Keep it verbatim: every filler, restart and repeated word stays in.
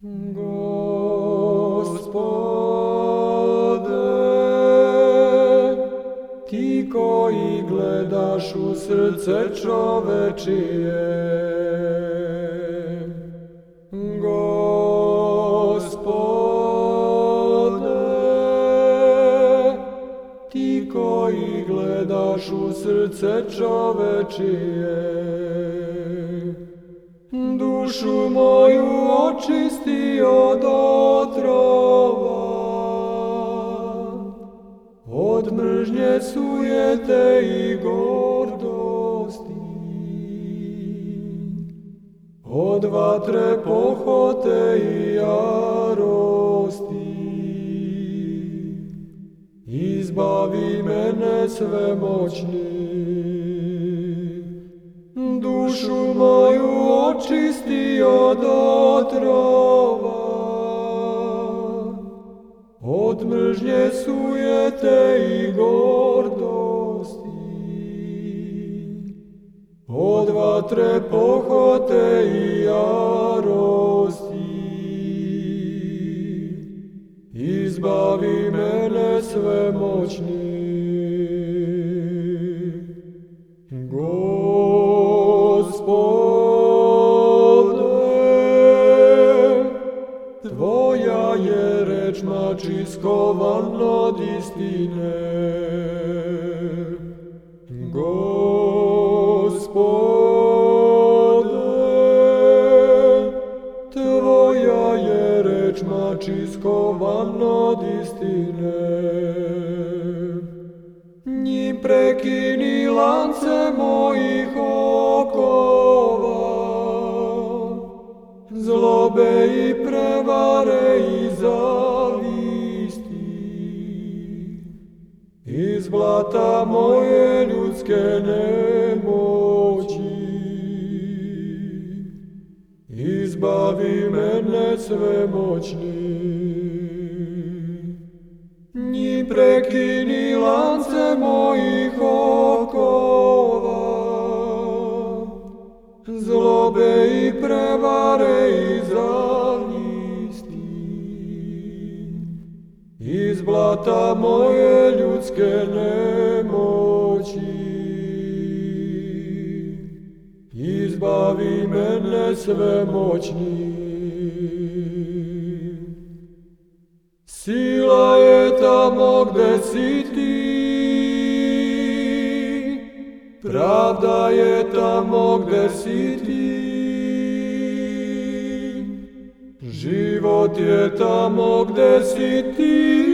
Gospode, ti koji gledaš u srce čovečije, Gospode, ti koji gledaš u srce čovečije, dušu moju očisti od otrova, od mržnje, sujete i gordosti, od vatre, pohote i jarosti. Izbavi mene svemoćni, dušu moju očisti od otrova, od mržnje, sujete i gordosti, od vatre, pohote i jarosti. Izbavi mene svemoćni. Gospode, Tvoja je reč mač iskovan od istine. Gospode, Tvoja je reč mač iskovan od istine. Njim prekini lance mojih okova, zlobe i prevare i zavisti. Iz blata moje ljudske nemoći, izbavi mene svemoćni. Njim prekini lance mojih okova, zlobe i prevare i zavisti. Iz blata moje ljudske nemoći, izbavi mene svemoćni. Sila je tamo gde si ti, pravda je tamo gde si ti, život je tamo gde si ti.